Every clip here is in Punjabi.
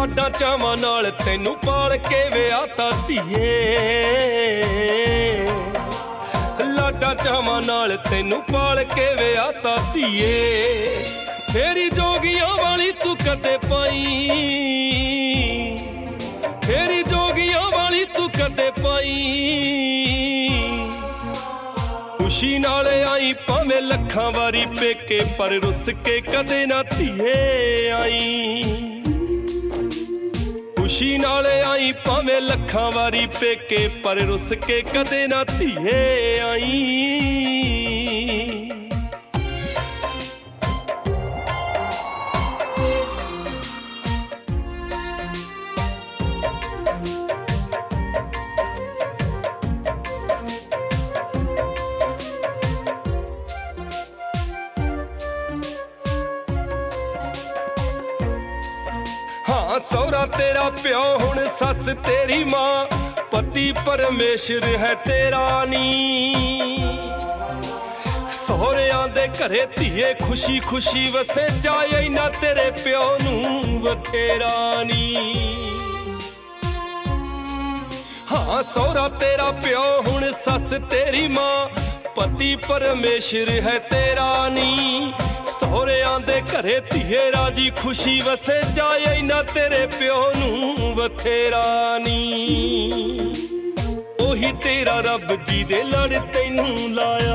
ਲਾਡਾਂ ਚਾਵਾਂ ਨਾਲ ਤੈਨੂੰ ਪਾਲ ਕੇ ਵਿਆਹਤਾ ਧੀਏ, ਲਾਡਾਂ ਚਾਵਾਂ ਨਾਲ ਤੈਨੂੰ ਪਾਲ ਕੇ ਵਿਆਹਤਾ ਧੀਏ। ਫੇਰੀ ਜੋਗੀਆਂ ਵਾਲੀ ਤੂੰ ਕਦੇ ਪਾਈ, ਫੇਰੀ ਜੋਗੀਆਂ ਵਾਲੀ ਤੂੰ ਕਦੇ ਪਾਈ। ਖੁਸ਼ੀ ਨਾਲ ਆਈ ਭਾਵੇਂ ਲੱਖਾਂ ਵਾਰੀ ਪੇਕੇ, ਪਰ ਰੁੱਸ ਕੇ ਕਦੇ ਨਾ ਧੀਏ ਆਈ। ਖੁਸ਼ੀ ਨਾਲ ਆਈ ਭਾਵੇਂ ਲੱਖਾਂ ਵਾਰੀ ਪੇਕੇ, ਪਰ ਰੁੱਸ ਕੇ ਕਦੇ ਨਾ ਧੀਏ ਆਈ। ਸਹੁਰਾ ਤੇਰਾ ਪਿਓ ਹੁਣ ਸੱਸ ਤੇਰੀ ਮਾਂ, ਪਤੀ ਪਰਮੇਸ਼ਰ ਹੈ ਤੇਰਾ ਨੀ। ਸਹੁਰਿਆਂ ਦੇ ਘਰੇ ਧੀਏ ਖੁਸ਼ੀ ਖੁਸ਼ੀ ਵਸੇ, ਜਾਏ ਨਾ ਤੇਰੇ ਪਿਓ ਨੂੰ ਬਥੇਰਾ ਨੀ। ਹਾਂ ਸਹੁਰਾ ਤੇਰਾ ਪਿਓ ਹੁਣ ਸੱਸ ਤੇਰੀ ਮਾਂ, ਪਤੀ ਪਰਮੇਸ਼ਰ ਹੈ ਤੇਰਾ ਨੀ। ਸਹੁਰਿਆਂ ਦੇ ਘਰੇ ਧੀਏ ਰਾਜੀ ਖੁਸ਼ੀ ਵਸੇ, ਜਾਏ ਨਾ ਤੇਰੇ ਪਿਓ ਨੂੰ ਬਥੇਰਾ ਨੀ। ਉਹੀ ਤੇਰਾ ਰੱਬ ਜੀ ਦੇ ਲੜ ਤੈਨੂੰ ਲਾਇਆ,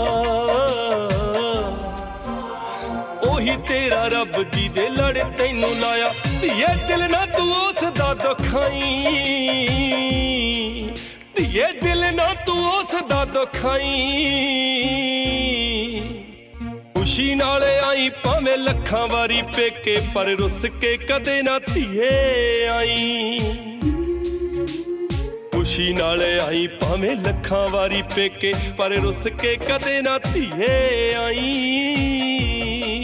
ਉਹੀ ਤੇਰਾ ਰੱਬ ਜੀ ਦੇ ਲੜ ਤੈਨੂੰ ਲਾਇਆ। ਧੀਏ ਦਿਲ ਨਾ ਤੂੰ ਉਸ ਦਾ ਦੁਖਾਈ, ਧੀਏ ਦਿਲ ਨਾ ਤੂੰ ਉਸ ਦਾ ਦੁਖਾਈ। ਖੁਸ਼ੀ ਨਾਲ ਆਈ ਭਾਵੇਂ ਲੱਖਾਂ ਵਾਰੀ ਪੇਕੇ, ਪਰ ਰੁੱਸ ਕੇ ਕਦੇ ਨਾ ਧੀਏ ਆਈ। ਖੁਸ਼ੀ ਨਾਲ ਆਈ ਭਾਵੇਂ ਲੱਖਾਂ ਵਾਰੀ ਪੇਕੇ, ਪਰ ਰੁੱਸ ਕੇ ਕਦੇ ਨਾ ਧੀਏ ਆਈ।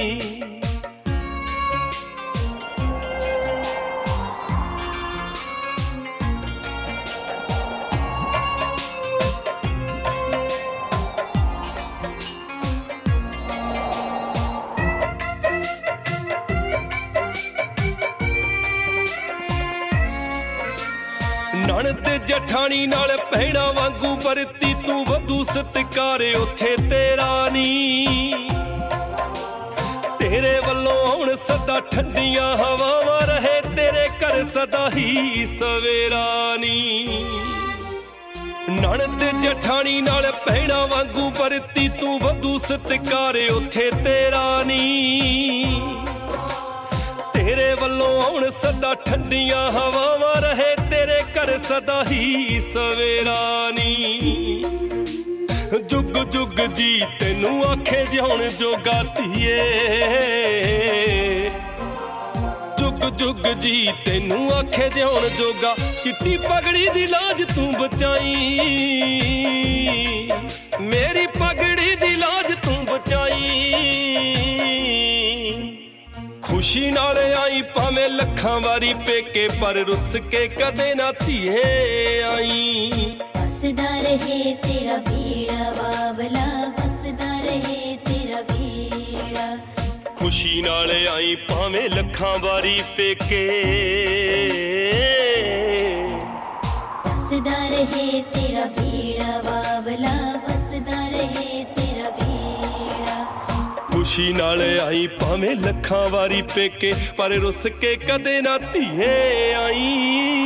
ਨਣਦ ਜਠਾਣੀ ਨਾਲ ਭੈਣਾਂ ਵਾਂਗੂ ਵਰਤੀ ਤੂੰ, ਵਧੂ ਸਤਿਕਾਰ ਉੱਥੇ ਤੇਰਾ ਨੀ। ਤੇਰੇ ਵੱਲੋਂ ਆਉਣ ਸਦਾ ਠੰਡੀਆਂ ਹਵਾਵਾਂ, ਰਹੇ ਤੇਰੇ ਘਰ ਸਦਾ ਹੀ ਸਵੇਰਾ ਨੀ। ਨਣਦ ਜਠਾਣੀ ਨਾਲ ਭੈਣਾਂ ਵਾਂਗੂ ਵਰਤੀ ਤੂੰ, ਵਧੂ ਸਤਿਕਾਰ ਉੱਥੇ ਤੇਰਾ ਨੀ। ਤੇਰੇ ਵੱਲੋਂ ਆਉਣ ਸਦਾ ਠੰਡੀਆਂ ਹਵਾਵਾਂ, ਰਹੇ ਤੇਰੇ ਘਰ ਸਦਾ ਹੀ ਸਵੇਰਾ ਨੀ। ਜੁਗ ਜੁਗ ਜੀ ਤੈਨੂੰ ਆਖੇ ਜਿਉਣ ਜੋਗਾ ਧੀਏ, ਜੁਗ ਜੁਗ ਜੀ ਤੈਨੂੰ ਆਖੇ ਜਿਉਣ ਜੋਗਾ। ਚਿੱਟੀ ਪਗੜੀ ਦੀ ਲਾਜ ਤੂੰ ਬਚਾਈ, ਮੇਰੀ ਪਗੜੀ ਦੀ ਲਾਜ ਤੂੰ ਬਚਾਈ। ਖੁਸ਼ੀ ਨਾਲ ਆਈ ਭਾਵੇਂ ਲੱਖਾਂ ਵਾਰੀ ਪੇਕੇ, ਪਰ ਰੁੱਸ ਕੇ ਕਦੇ ਨਾ ਧੀਏ ਆਈ। ਵਸਦਾ ਰਹੇ ਤੇਰਾ ਬੇੜਾ ਬਾਬਲਾ, ਵਸਦਾ ਰਹੇ ਤੇਰਾ ਬੇੜਾ। ਖੁਸ਼ੀ ਨਾਲ ਆਈ ਭਾਵੇਂ ਲੱਖਾਂ ਵਾਰੀ ਪੇਕੇ, ਵਸਦਾ ਰਹੇ ਤੇਰਾ ਬੇੜਾ ਬਾਬਲਾ, ਵਸਦਾ ਰਹੇ ਤੇਰਾ ਬੇੜਾ। ਖੁਸ਼ੀ ਨਾਲ ਆਈ ਭਾਵੇਂ ਲੱਖਾਂ ਵਾਰੀ ਪੇਕੇ, ਪਰ ਰੁੱਸ ਕੇ ਕਦੇ ਨਾ ਧੀਏ ਆਈ।